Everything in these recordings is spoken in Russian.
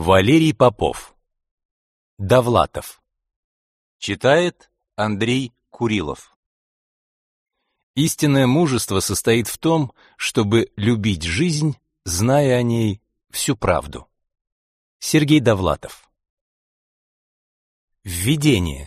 Валерий Попов. Довлатов. Читает Андрей Курилов. Истинное мужество состоит в том, чтобы любить жизнь, зная о ней всю правду. Сергей Довлатов. Введение.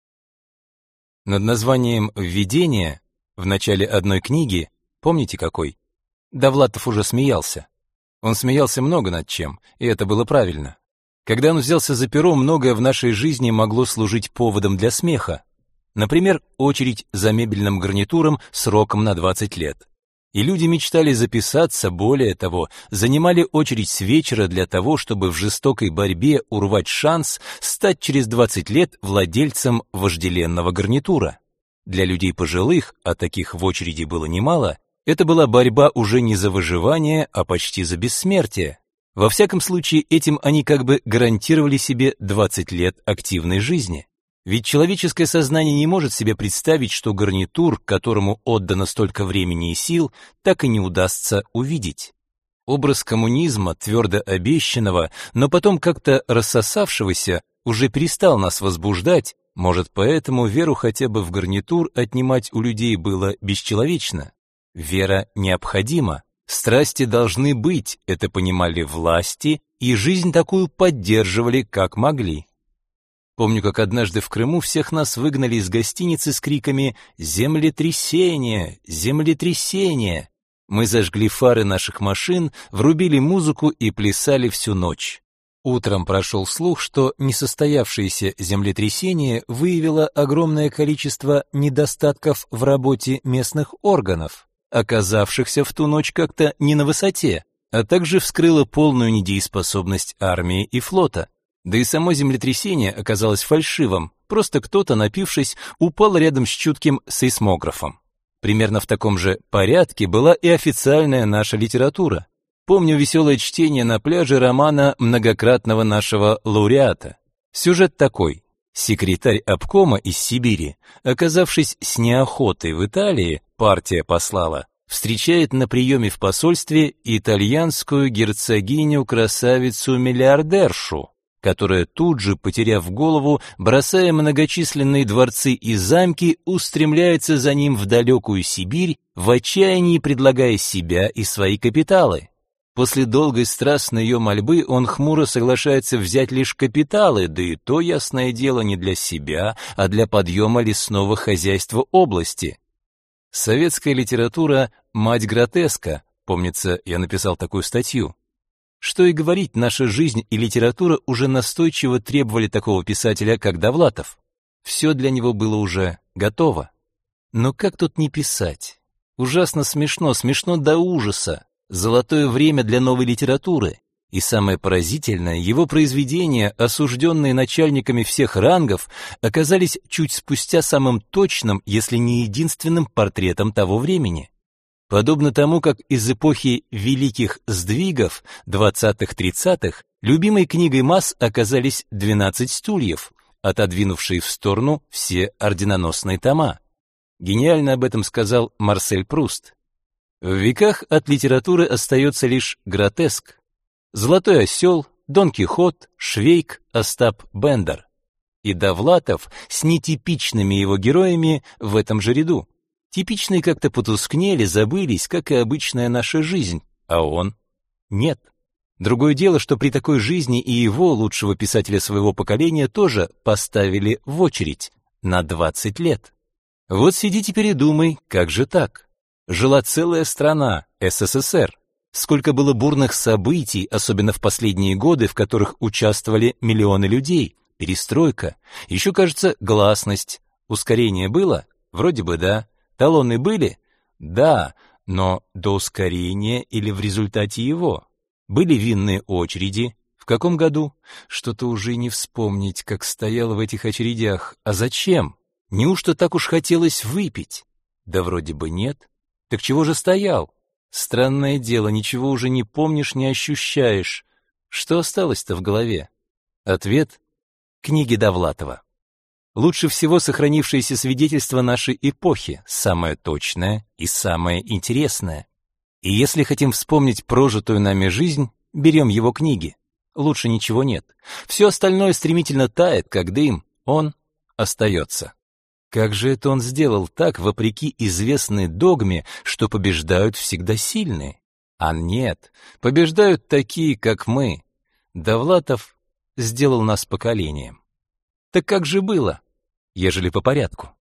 Над названием «Введение» в начале одной книги, помните какой, Довлатов уже смеялся. Он смеялся много над чем, и это было правильно. Когда он взялся за перо, многое в нашей жизни могло служить поводом для смеха. Например, очередь за мебельным гарнитуром сроком на 20 лет. И люди мечтали записаться, более того, занимали очередь с вечера для того, чтобы в жестокой борьбе урвать шанс стать через 20 лет владельцем вожделенного гарнитура. Для людей пожилых, а таких в очереди было немало, это была борьба уже не за выживание, а почти за бессмертие. Во всяком случае, этим они как бы гарантировали себе 20 лет активной жизни. Ведь человеческое сознание не может себе представить, что гарнитур, которому отдано столько времени и сил, так и не удастся увидеть. Образ коммунизма, твердо обещанного, но потом как-то рассосавшегося, уже перестал нас возбуждать, может, поэтому веру хотя бы в гарнитур отнимать у людей было бесчеловечно. Вера необходима, страсти должны быть, это понимали власти, и жизнь такую поддерживали, как могли. Помню, как однажды в Крыму всех нас выгнали из гостиницы с криками «Землетрясение! Землетрясение!». Мы зажгли фары наших машин, врубили музыку и плясали всю ночь. Утром прошел слух, что несостоявшееся землетрясение выявило огромное количество недостатков в работе местных органов, оказавшихся в ту ночь как-то не на высоте, а также вскрыло полную недееспособность армии и флота. Да и само землетрясение оказалось фальшивым, просто кто-то, напившись, упал рядом с чутким сейсмографом. Примерно в таком же порядке была и официальная наша литература. Помню веселое чтение на пляже романа многократного нашего лауреата. Сюжет такой. Секретарь обкома из Сибири, оказавшись с неохотой в Италии, партия послала, встречает на приеме в посольстве итальянскую герцогиню-красавицу-миллиардершу, которая тут же, потеряв голову, бросая многочисленные дворцы и замки, устремляется за ним в далекую Сибирь, в отчаянии предлагая себя и свои капиталы. После долгой страстной ее мольбы он хмуро соглашается взять лишь капиталы, да и то, ясное дело, не для себя, а для подъема лесного хозяйства области. Советская литература «Мать гротеска», помнится, я написал такую статью. Что и говорить, наша жизнь и литература уже настойчиво требовали такого писателя, как Довлатов. Все для него было уже готово. Но как тут не писать? Ужасно смешно, смешно до ужаса. Золотое время для новой литературы. И самое поразительное, его произведения, осужденные начальниками всех рангов, оказались чуть спустя самым точным, если не единственным портретом того времени. Подобно тому, как из эпохи великих сдвигов 20-30-х любимой книгой масс оказались «12 стульев», отодвинувшие в сторону все орденоносные тома. Гениально об этом сказал Марсель Пруст. В веках от литературы остается лишь гротеск. Золотой осел, Дон Кихот, Швейк, Остап Бендер. И Довлатов с нетипичными его героями в этом же ряду. Типичные как-то потускнели, забылись, как и обычная наша жизнь, а он — нет. Другое дело, что при такой жизни и его, лучшего писателя своего поколения, тоже поставили в очередь на 20 лет. Вот сиди теперь и думай, как же так? Жила целая страна, СССР. Сколько было бурных событий, особенно в последние годы, в которых участвовали миллионы людей. Перестройка. Еще, кажется, гласность. Ускорение было? Вроде бы да. Талоны были? Да, но до ускорения или в результате его? Были винные очереди. В каком году? Что-то уже не вспомнить, как стоял в этих очередях. А зачем? Неужто так уж хотелось выпить? Да вроде бы нет. Так чего же стоял? Странное дело, ничего уже не помнишь, не ощущаешь. Что осталось-то в голове? Ответ — книги Довлатова. Лучше всего сохранившееся свидетельство нашей эпохи, самое точное и самое интересное. И если хотим вспомнить прожитую нами жизнь, берем его книги. лучше ничего нет. Все остальное стремительно тает, как дым, он остается. Как же это он сделал так, вопреки известной догме, что побеждают всегда сильные? А нет, побеждают такие, как мы. Довлатов сделал нас поколением. Так как же было, ежели по порядку?